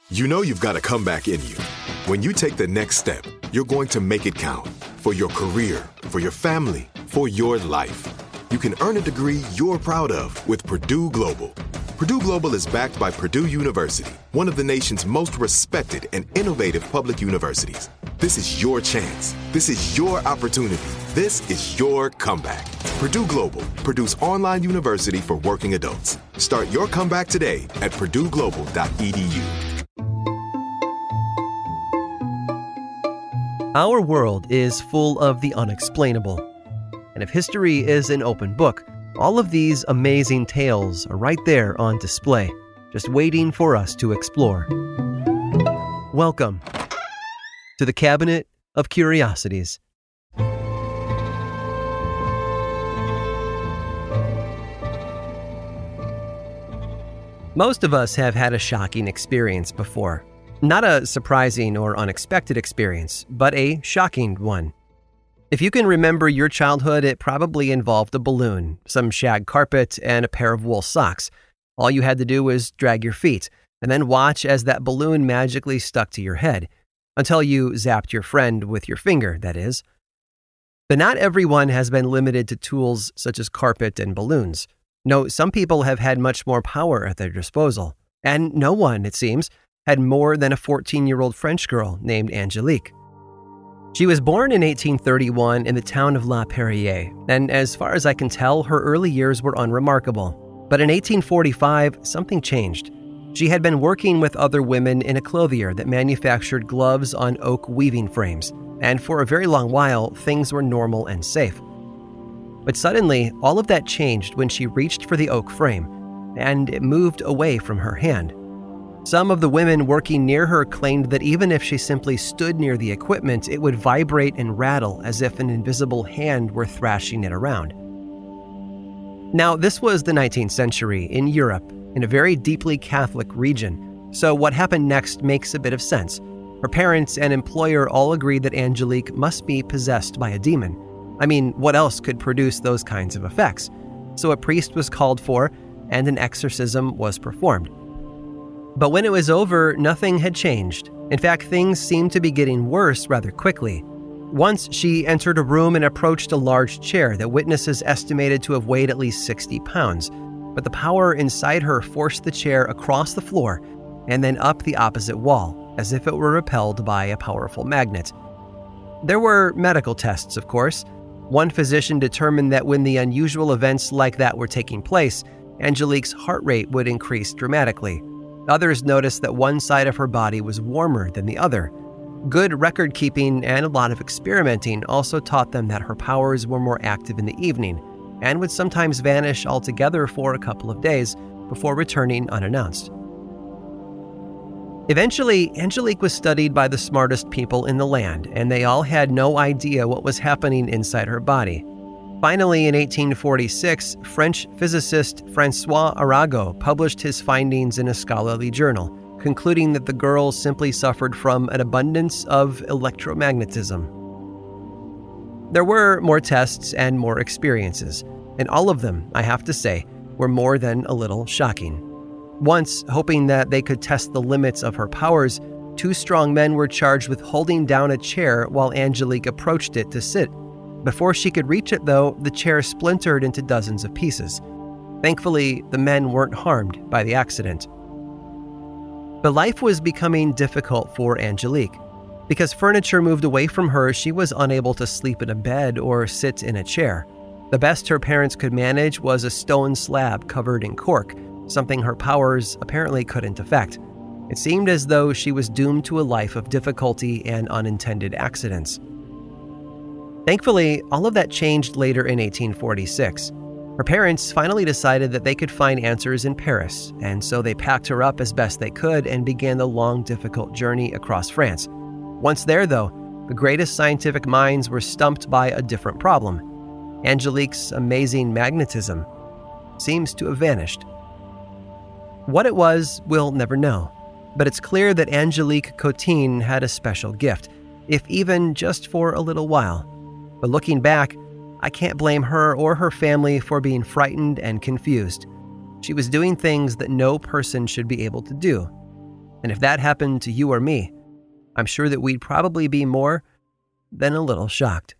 You know you've got a comeback in you. When you take the next step, you're going to make it count. For your career, for your family, for your life. You can earn a degree you're proud of with Purdue Global. Purdue Global is backed by Purdue University, one of the nation's most respected and innovative public universities. This is your chance. This is your opportunity. This is your comeback. Purdue Global, Purdue's online university for working adults. Start your comeback today at purdueglobal.edu. Our world is full of the unexplainable. And if history is an open book, all of these amazing tales are right there on display, just waiting for us to explore. Welcome to the Cabinet of Curiosities. Most of us have had a shocking experience before. Not a surprising or unexpected experience, but a shocking one. If you can remember your childhood, it probably involved a balloon, some shag carpet, and a pair of wool socks. All you had to do was drag your feet, and then watch as that balloon magically stuck to your head, until you zapped your friend with your finger, that is. But not everyone has been limited to tools such as carpet and balloons. No, some people have had much more power at their disposal. And no one, it seems, had more than a 14-year-old French girl named Angelique. She was born in 1831 in the town of La Perrier, and as far as I can tell, her early years were unremarkable. But in 1845, something changed. She had been working with other women in a clothier that manufactured gloves on oak weaving frames, and for a very long while, things were normal and safe. But suddenly, all of that changed when she reached for the oak frame, and it moved away from her hand. Some of the women working near her claimed that even if she simply stood near the equipment, it would vibrate and rattle as if an invisible hand were thrashing it around. Now, this was the 19th century in Europe, in a very deeply Catholic region, so what happened next makes a bit of sense. Her parents and employer all agreed that Angelique must be possessed by a demon. I mean, what else could produce those kinds of effects? So a priest was called for, and an exorcism was performed. But when it was over, nothing had changed. In fact, things seemed to be getting worse rather quickly. Once, she entered a room and approached a large chair that witnesses estimated to have weighed at least 60 pounds. But the power inside her forced the chair across the floor and then up the opposite wall, as if it were repelled by a powerful magnet. There were medical tests, of course. One physician determined that when the unusual events like that were taking place, Angelique's heart rate would increase dramatically. Others noticed that one side of her body was warmer than the other. Good record keeping and a lot of experimenting also taught them that her powers were more active in the evening and would sometimes vanish altogether for a couple of days before returning unannounced. Eventually, Angelique was studied by the smartest people in the land, and they all had no idea what was happening inside her body. Finally, in 1846, French physicist François Arago published his findings in a scholarly journal, concluding that the girl simply suffered from an abundance of electromagnetism. There were more tests and more experiences, and all of them, I have to say, were more than a little shocking. Once, hoping that they could test the limits of her powers, two strong men were charged with holding down a chair while Angelique approached it to sit. Before she could reach it, though, the chair splintered into dozens of pieces. Thankfully, the men weren't harmed by the accident. But life was becoming difficult for Angelique. Because furniture moved away from her, she was unable to sleep in a bed or sit in a chair. The best her parents could manage was a stone slab covered in cork, something her powers apparently couldn't affect. It seemed as though she was doomed to a life of difficulty and unintended accidents. Thankfully, all of that changed later in 1846. Her parents finally decided that they could find answers in Paris, and so they packed her up as best they could and began the long, difficult journey across France. Once there, though, the greatest scientific minds were stumped by a different problem. Angelique's amazing magnetism seems to have vanished. What it was, we'll never know, but it's clear that Angelique Cotin had a special gift, if even just for a little while. But looking back, I can't blame her or her family for being frightened and confused. She was doing things that no person should be able to do. And if that happened to you or me, I'm sure that we'd probably be more than a little shocked.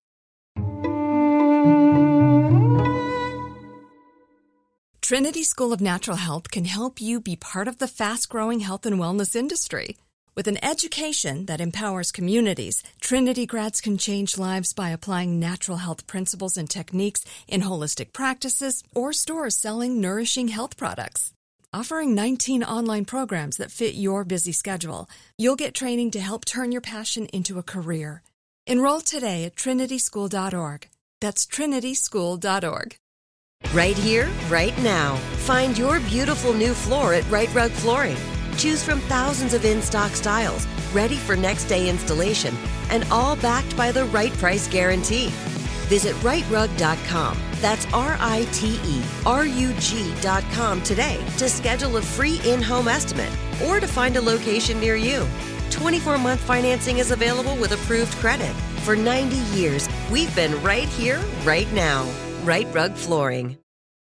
Trinity School of Natural Health can help you be part of the fast-growing health and wellness industry. With an education that empowers communities, Trinity grads can change lives by applying natural health principles and techniques in holistic practices or stores selling nourishing health products. Offering 19 online programs that fit your busy schedule, you'll get training to help turn your passion into a career. Enroll today at trinityschool.org. That's trinityschool.org. Right here, right now. Find your beautiful new floor at Right Rug Flooring. Choose from thousands of in-stock styles, ready for next day installation, and all backed by the right price guarantee. Visit rightrug.com. That's RITERUG.com today to schedule a free in-home estimate or to find a location near you. 24-month financing is available with approved credit. For 90 years, we've been right here, right now. Right Rug Flooring.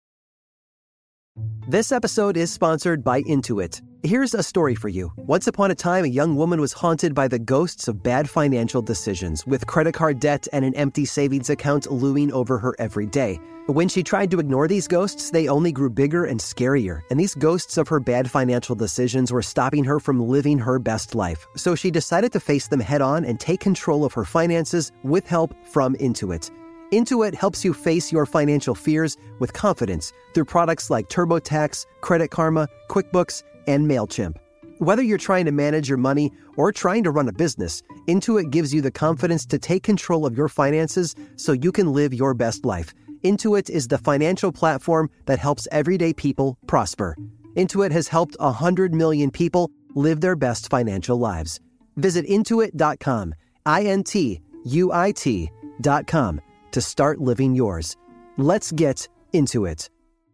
This episode is sponsored by Intuit. Here's a story for you. Once upon a time, a young woman was haunted by the ghosts of bad financial decisions, with credit card debt and an empty savings account looming over her every day. But when she tried to ignore these ghosts, they only grew bigger and scarier, and these ghosts of her bad financial decisions were stopping her from living her best life. So she decided to face them head on and take control of her finances with help from Intuit. Intuit helps you face your financial fears with confidence through products like TurboTax, Credit Karma, QuickBooks, and MailChimp. Whether you're trying to manage your money or trying to run a business, Intuit gives you the confidence to take control of your finances so you can live your best life. Intuit is the financial platform that helps everyday people prosper. Intuit has helped 100 million people live their best financial lives. Visit Intuit.com, INTUIT.com, to start living yours. Let's get into it.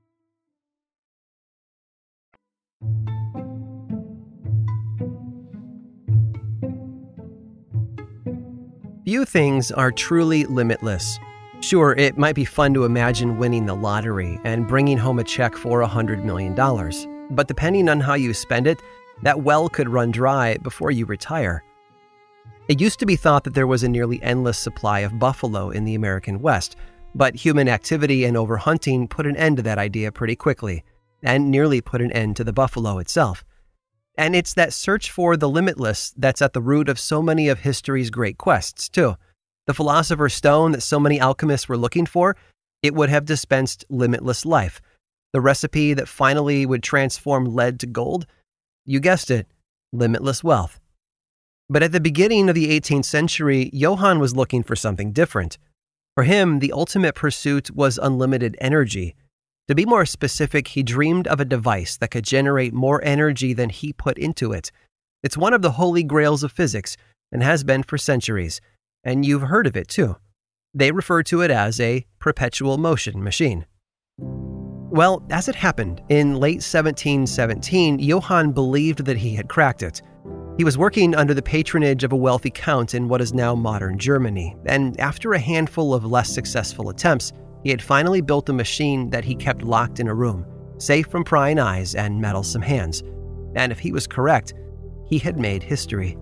Few things are truly limitless. Sure, it might be fun to imagine winning the lottery and bringing home a check for $100 million. But depending on how you spend it, that well could run dry before you retire. It used to be thought that there was a nearly endless supply of buffalo in the American West, but human activity and overhunting put an end to that idea pretty quickly, and nearly put an end to the buffalo itself. And it's that search for the limitless that's at the root of so many of history's great quests, too. The philosopher's stone that so many alchemists were looking for, it would have dispensed limitless life. The recipe that finally would transform lead to gold, you guessed it, limitless wealth. But at the beginning of the 18th century, Johann was looking for something different. For him, the ultimate pursuit was unlimited energy. To be more specific, he dreamed of a device that could generate more energy than he put into it. It's one of the holy grails of physics, and has been for centuries. And you've heard of it too. They refer to it as a perpetual motion machine. Well, as it happened, in late 1717, Johann believed that he had cracked it. He was working under the patronage of a wealthy count in what is now modern Germany, and after a handful of less successful attempts, he had finally built a machine that he kept locked in a room, safe from prying eyes and meddlesome hands. And if he was correct, he had made history.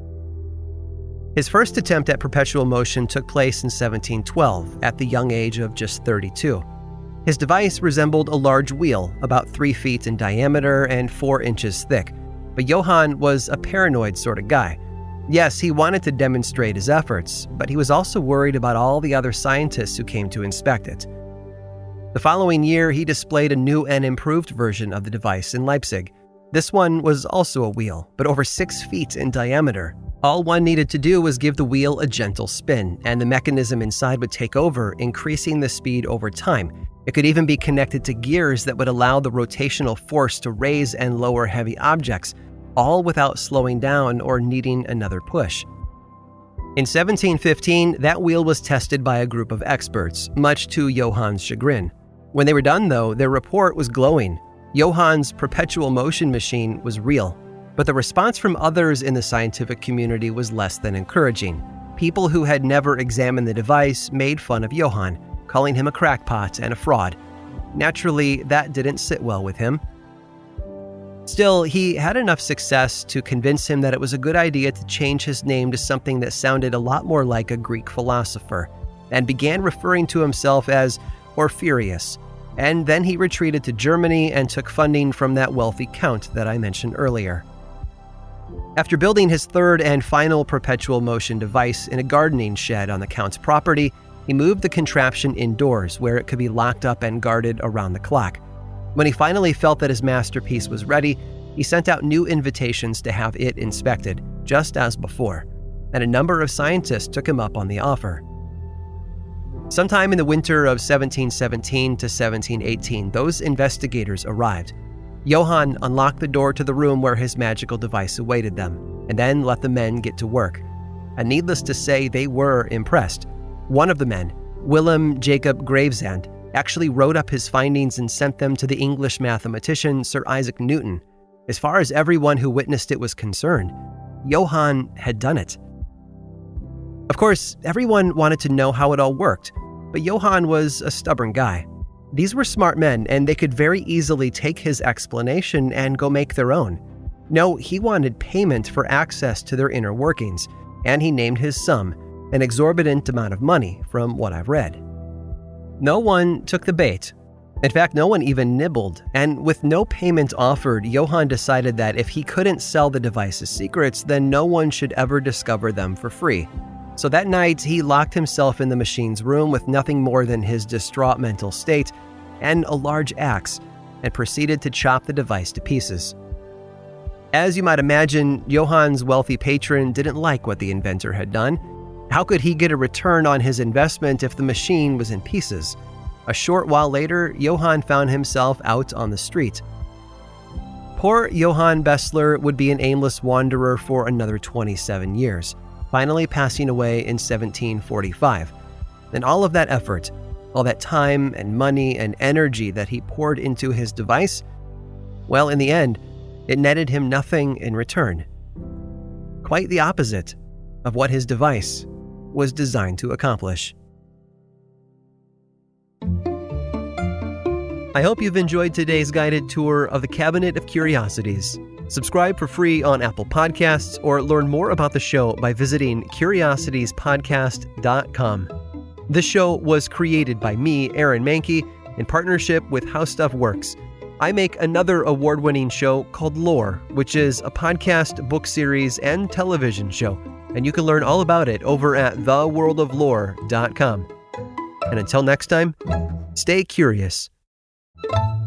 His first attempt at perpetual motion took place in 1712, at the young age of just 32. His device resembled a large wheel, about 3 feet in diameter and 4 inches thick. But Johann was a paranoid sort of guy. Yes, he wanted to demonstrate his efforts, but he was also worried about all the other scientists who came to inspect it. The following year, he displayed a new and improved version of the device in Leipzig. This one was also a wheel, but over 6 feet in diameter. All one needed to do was give the wheel a gentle spin, and the mechanism inside would take over, increasing the speed over time. It could even be connected to gears that would allow the rotational force to raise and lower heavy objects, all without slowing down or needing another push. In 1715, that wheel was tested by a group of experts, much to Johann's chagrin. When they were done, though, their report was glowing. Johann's perpetual motion machine was real, but the response from others in the scientific community was less than encouraging. People who had never examined the device made fun of Johann, calling him a crackpot and a fraud. Naturally, that didn't sit well with him. Still, he had enough success to convince him that it was a good idea to change his name to something that sounded a lot more like a Greek philosopher, and began referring to himself as Orpheus. And then he retreated to Germany and took funding from that wealthy count that I mentioned earlier. After building his third and final perpetual motion device in a gardening shed on the count's property, he moved the contraption indoors where it could be locked up and guarded around the clock. When he finally felt that his masterpiece was ready, he sent out new invitations to have it inspected, just as before, and a number of scientists took him up on the offer. Sometime in the winter of 1717 to 1718, those investigators arrived. Johann unlocked the door to the room where his magical device awaited them, and then let the men get to work. And needless to say, they were impressed. One of the men, Willem Jacob Gravesand, actually wrote up his findings and sent them to the English mathematician Sir Isaac Newton. As far as everyone who witnessed it was concerned, Johann had done it. Of course, everyone wanted to know how it all worked, but Johann was a stubborn guy. These were smart men, and they could very easily take his explanation and go make their own. No, he wanted payment for access to their inner workings, and he named his sum, an exorbitant amount of money from what I've read. No one took the bait. In fact, no one even nibbled, and with no payment offered, Johann decided that if he couldn't sell the device's secrets, then no one should ever discover them for free. So that night, he locked himself in the machine's room with nothing more than his distraught mental state and a large axe, and proceeded to chop the device to pieces. As you might imagine, Johann's wealthy patron didn't like what the inventor had done. How could he get a return on his investment if the machine was in pieces? A short while later, Johann found himself out on the street. Poor Johann Bessler would be an aimless wanderer for another 27 years, finally passing away in 1745. And all of that effort, all that time and money and energy that he poured into his device, well, in the end, it netted him nothing in return. Quite the opposite of what his device was designed to accomplish. I hope you've enjoyed today's guided tour of the Cabinet of Curiosities. Subscribe for free on Apple Podcasts or learn more about the show by visiting curiositiespodcast.com. This show was created by me, Aaron Mahnke, in partnership with How Stuff Works. I make another award-winning show called Lore, which is a podcast, book series, and television show, and you can learn all about it over at theworldoflore.com. And until next time, stay curious.